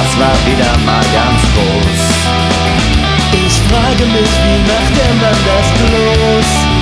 das war wieder mal ganz groß. Ich frage mich, wie macht der Mann das bloß?